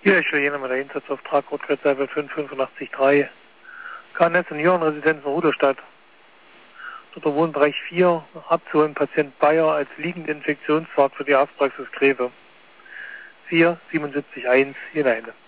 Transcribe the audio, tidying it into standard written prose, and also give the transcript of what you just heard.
Hier ist Jena mit der Einsatzauftrag Rotgretzsalbe 585.3. KNS Seniorenresidenz in Rudolstadt. Dort Wohnbereich 4 abzuholen Patient Bayer als liegende Infektionsfahrt für die Arztpraxis Greve. 4 77 1 hinein.